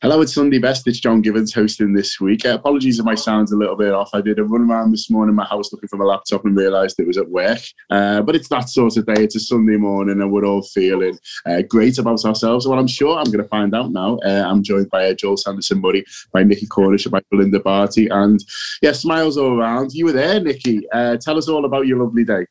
Hello, it's Sunday Best. It's John Givens hosting this week. Apologies if my sound's a little bit off. I did a run around this morning in my house looking for my laptop and realised it was at work. But it's that sort of day. It's a Sunday morning and we're all feeling great about ourselves. Well, I'm sure I'm going to find out now. I'm joined by Joel Sanderson-Murray, by Nikki Cornish, and by Belinda Barty. And yeah, smiles all around. You were there, Nikki. Tell us all about your lovely day.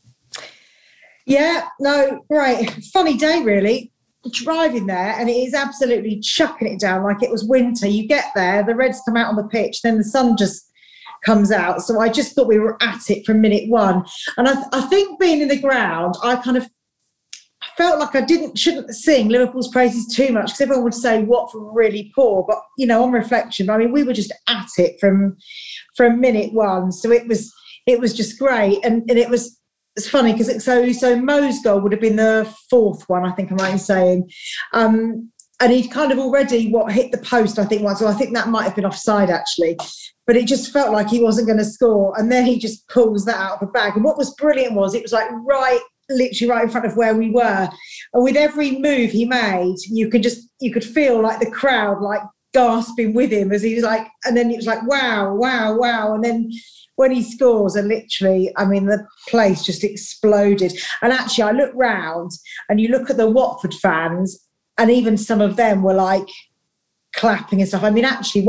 Yeah, no, right. Funny day, really. Driving there, and it is absolutely chucking it down like it was winter. You get there, the Reds come out on the pitch, then the sun just comes out. So I just thought we were at it from minute one. And I think being in the ground, I kind of felt like I shouldn't sing Liverpool's praises too much, because everyone would say Watford were really poor. But, you know, on reflection, I mean, we were just at it from minute one. So it was just great. And it's funny because so Mo's goal would have been the fourth one, I think I'm right in saying. And he'd kind of already hit the post, I think, once. So I think that might have been offside, actually. But it just felt like he wasn't going to score. And then he just pulls that out of the bag. And what was brilliant was it was like literally right in front of where we were. And with every move he made, you could feel like the crowd like gasping with him as he was like, and then it was like, wow, wow, wow. And then when he scores, and literally, I mean, the place just exploded. And actually, I look round and you look at the Watford fans, and even some of them were like clapping and stuff. I mean, actually,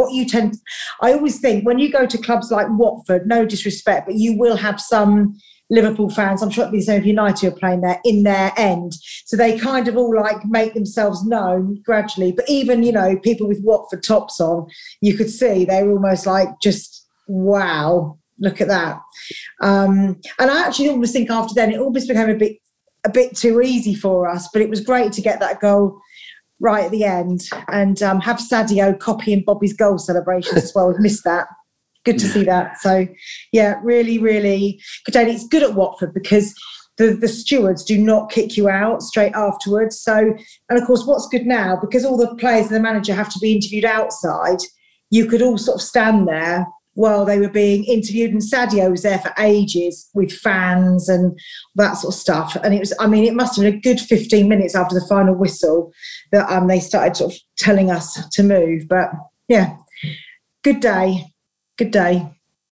I always think when you go to clubs like Watford, no disrespect, but you will have some Liverpool fans, I'm sure it'll be the same if United are playing there, in their end. So they kind of all like make themselves known gradually. But even, you know, people with Watford tops on, you could see they were almost like just, wow. Look at that. And I actually almost think after then it almost became a bit too easy for us, but it was great to get that goal right at the end and have Sadio copying Bobby's goal celebrations as well. We've missed that. Good to see that. So, yeah, really, really good day. It's good at Watford because the stewards do not kick you out straight afterwards. So, and of course, what's good now, because all the players and the manager have to be interviewed outside, you could all sort of stand there while they were being interviewed, and Sadio was there for ages with fans and that sort of stuff. And it must have been a good 15 minutes after the final whistle that they started sort of telling us to move. But yeah, good day.